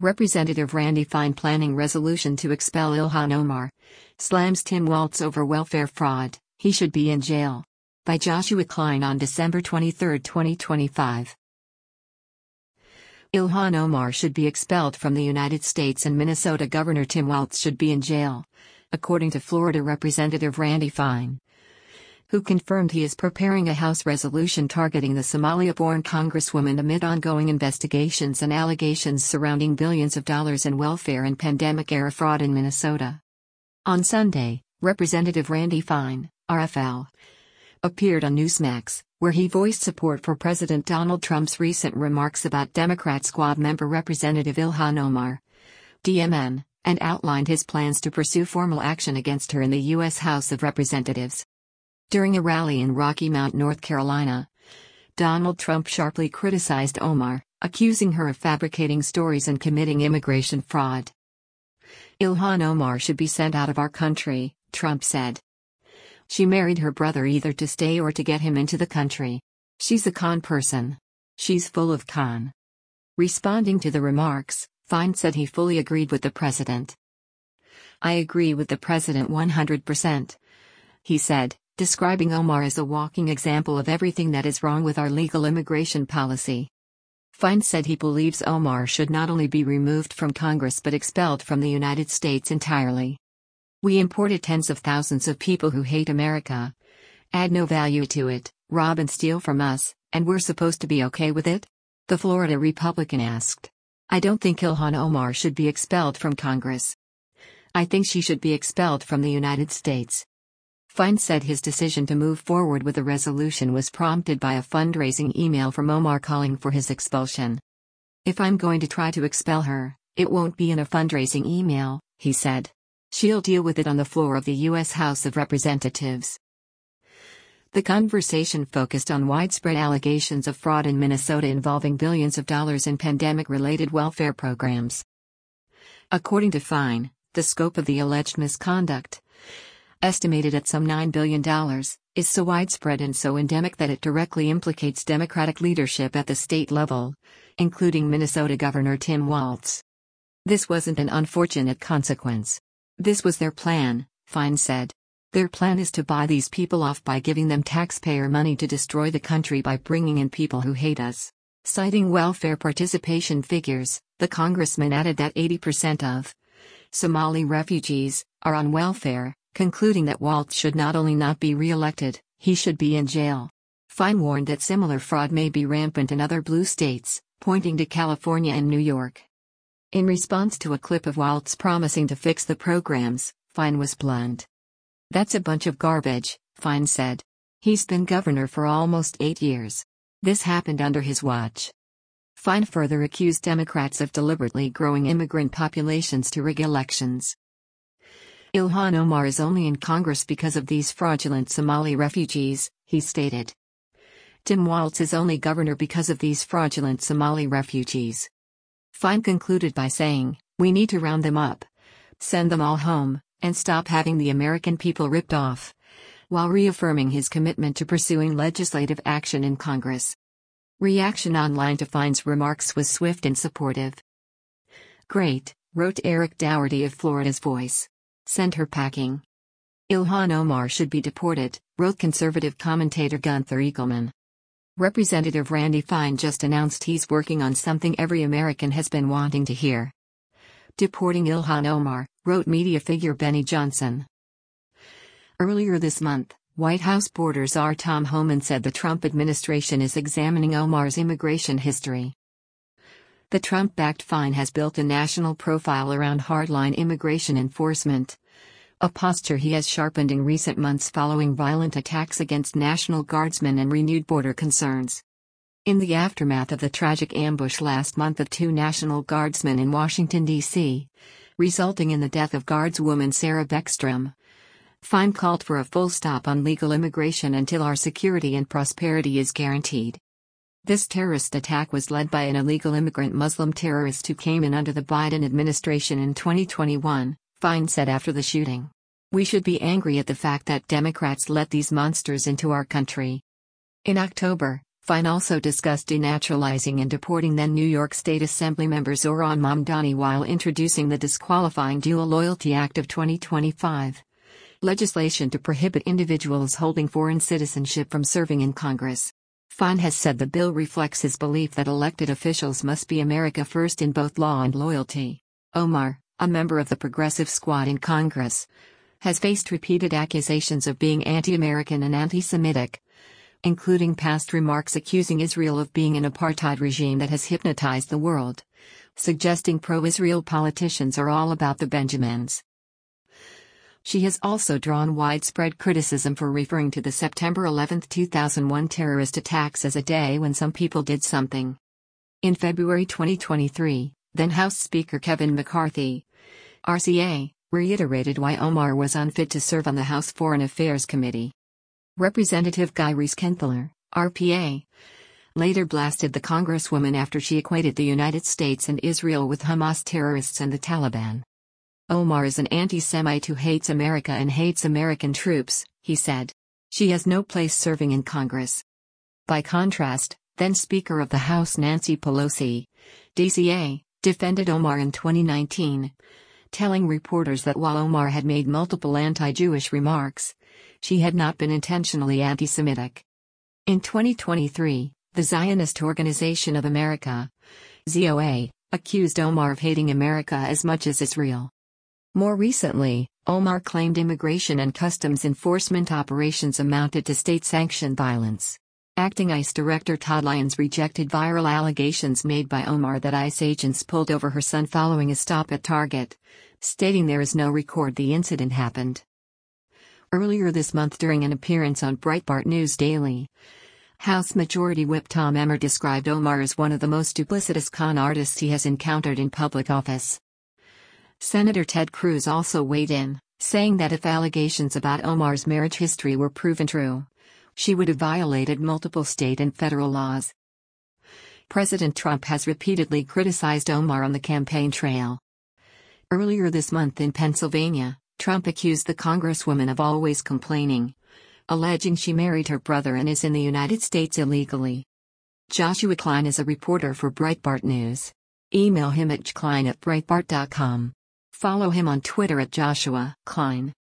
Representative Randy Fine planning resolution to expel Ilhan Omar. Slams Tim Walz over welfare fraud, he should be in jail. By Joshua Klein on December 23, 2025. Ilhan Omar should be expelled from the United States and Minnesota Governor Tim Walz should be in jail, according to Florida Representative Randy Fine, who confirmed he is preparing a House resolution targeting the Somalia-born Congresswoman amid ongoing investigations and allegations surrounding billions of dollars in welfare and pandemic-era fraud in Minnesota. On Sunday, Representative Randy Fine, RFL, appeared on Newsmax, where he voiced support for President Donald Trump's recent remarks about Democrat Squad member Representative Ilhan Omar, DMN, and outlined his plans to pursue formal action against her in the U.S. House of Representatives. During a rally in Rocky Mount, North Carolina, Donald Trump sharply criticized Omar, accusing her of fabricating stories and committing immigration fraud. Ilhan Omar should be sent out of our country, Trump said. She married her brother either to stay or to get him into the country. She's a con person. She's full of con. Responding to the remarks, Fine said he fully agreed with the president. I agree with the president 100%. He said, describing Omar as a walking example of everything that is wrong with our legal immigration policy. Fine said he believes Omar should not only be removed from Congress but expelled from the United States entirely. We imported tens of thousands of people who hate America, add no value to it, rob and steal from us, and we're supposed to be okay with it? The Florida Republican asked. I don't think Ilhan Omar should be expelled from Congress. I think she should be expelled from the United States. Fine said his decision to move forward with the resolution was prompted by a fundraising email from Omar calling for his expulsion. If I'm going to try to expel her, it won't be in a fundraising email, he said. She'll deal with it on the floor of the U.S. House of Representatives. The conversation focused on widespread allegations of fraud in Minnesota involving billions of dollars in pandemic-related welfare programs. According to Fine, the scope of the alleged misconduct, estimated at some $9 billion, is so widespread and so endemic that it directly implicates Democratic leadership at the state level, including Minnesota Governor Tim Walz. This wasn't an unfortunate consequence. This was their plan, Fine said. Their plan is to buy these people off by giving them taxpayer money to destroy the country by bringing in people who hate us. Citing welfare participation figures, the congressman added that 80% of Somali refugees are on welfare, concluding that Walz should not only not be re-elected, he should be in jail. Fine warned that similar fraud may be rampant in other blue states, pointing to California and New York. In response to a clip of Walz promising to fix the programs, Fine was blunt. That's a bunch of garbage, Fine said. He's been governor for almost 8 years. This happened under his watch. Fine further accused Democrats of deliberately growing immigrant populations to rig elections. Ilhan Omar is only in Congress because of these fraudulent Somali refugees, he stated. Tim Walz is only governor because of these fraudulent Somali refugees. Fine concluded by saying, we need to round them up, send them all home, and stop having the American people ripped off, while reaffirming his commitment to pursuing legislative action in Congress. Reaction online to Fine's remarks was swift and supportive. Great, wrote Eric Dougherty of Florida's Voice. Send her packing. Ilhan Omar should be deported, wrote conservative commentator Gunther Eagleman. Representative Randy Fine just announced he's working on something every American has been wanting to hear. Deporting Ilhan Omar, wrote media figure Benny Johnson. Earlier this month, White House Border Czar Tom Homan said the Trump administration is examining Omar's immigration history. The Trump-backed Fine has built a national profile around hardline immigration enforcement, a posture he has sharpened in recent months following violent attacks against National Guardsmen and renewed border concerns. In the aftermath of the tragic ambush last month of 2 National Guardsmen in Washington, D.C., resulting in the death of Guardswoman Sarah Beckstrom, Fine called for a full stop on legal immigration until our security and prosperity is guaranteed. This terrorist attack was led by an illegal immigrant Muslim terrorist who came in under the Biden administration in 2021, Fine said after the shooting. We should be angry at the fact that Democrats let these monsters into our country. In October, Fine also discussed denaturalizing and deporting then New York State Assemblymember Zohran Mamdani while introducing the Disqualifying Dual Loyalty Act of 2025, legislation to prohibit individuals holding foreign citizenship from serving in Congress. Fine has said the bill reflects his belief that elected officials must be America first in both law and loyalty. Omar, a member of the Progressive Squad in Congress, has faced repeated accusations of being anti-American and anti-Semitic, including past remarks accusing Israel of being an apartheid regime that has hypnotized the world, suggesting pro-Israel politicians are all about the Benjamins. She has also drawn widespread criticism for referring to the September 11, 2001 terrorist attacks as a day when some people did something. In February 2023, then House Speaker Kevin McCarthy, RCA, reiterated why Omar was unfit to serve on the House Foreign Affairs Committee. Representative Guy Reese-Kenthaler, RPA, later blasted the congresswoman after she equated the United States and Israel with Hamas terrorists and the Taliban. Omar is an anti-Semite who hates America and hates American troops, he said. She has no place serving in Congress. By contrast, then Speaker of the House Nancy Pelosi, DCA, defended Omar in 2019, telling reporters that while Omar had made multiple anti-Jewish remarks, she had not been intentionally anti-Semitic. In 2023, the Zionist Organization of America, ZOA, accused Omar of hating America as much as Israel. More recently, Omar claimed immigration and customs enforcement operations amounted to state-sanctioned violence. Acting ICE Director Todd Lyons rejected viral allegations made by Omar that ICE agents pulled over her son following a stop at Target, stating there is no record the incident happened. Earlier this month during an appearance on Breitbart News Daily, House Majority Whip Tom Emmer described Omar as one of the most duplicitous con artists he has encountered in public office. Senator Ted Cruz also weighed in, saying that if allegations about Omar's marriage history were proven true, she would have violated multiple state and federal laws. President Trump has repeatedly criticized Omar on the campaign trail. Earlier this month in Pennsylvania, Trump accused the congresswoman of always complaining, alleging she married her brother and is in the United States illegally. Joshua Klein is a reporter for Breitbart News. Email him at jklein@breitbart.com. Follow him on Twitter at Joshua Klein.